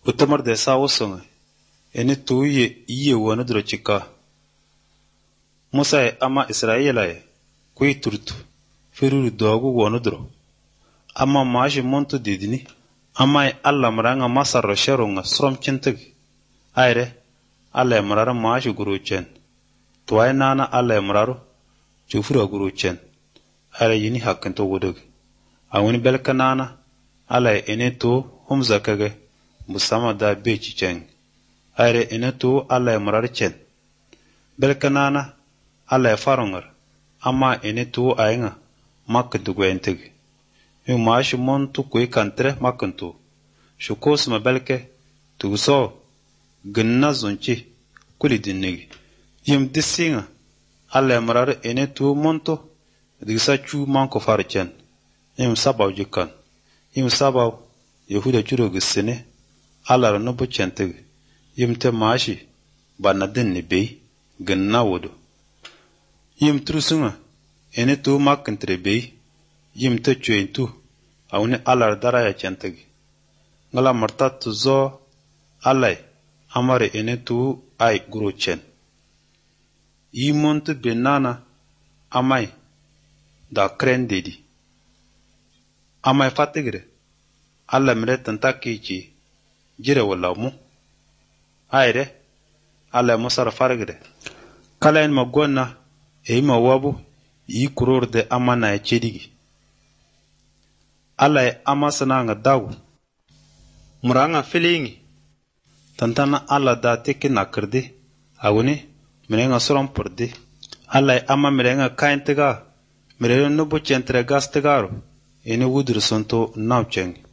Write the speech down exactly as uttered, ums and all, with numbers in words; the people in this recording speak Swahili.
utamar de sa wosonga ene tuye iye wona dro chika Musa e ama Israela e kui turtu feruru dogu wona dro ama maashi montu didini ama e alla maranga masarro sharunga srom chintig ayre alla marara maashi guruchen tuwai nana alla mararo chufura guruchen ayre yini hakkanto wodog awuni belka nana alla ene to humza kage musama da bechi cheng ayre ene to alla marar chen belka nana alla farongar ama ene to ainga makkantu gwentig yu maashi montu kui kantre makkantu shukos ma belke tuguso ginna zonchi kuli dinnigi yim disinga alla marar ene to monto digisa chu manko farchen yim sabaw jikan yim sabaw yahuda churo gisene alla no buchentig yim te maashi banadin ni be ginna wodo yim trusunga ene to makkantre be yim te chuentu awne alla dara ya chentig ngala martat zo alla amare ene to ay guruchen yimontu benana amai da kren dedi amai fatigre alla mire tantakichi jire wala mu ayre alla musar fargre kala en magonna e ma wabu yi kuror de amana e chedigi alla e amasana nga dagu muranga feelingi tantana alla da teke nakirdi awuni mirenga soron purdi alla e ama mirenga kaintiga mirenga nubu chentre gastigaro ene wudur sonto naucheng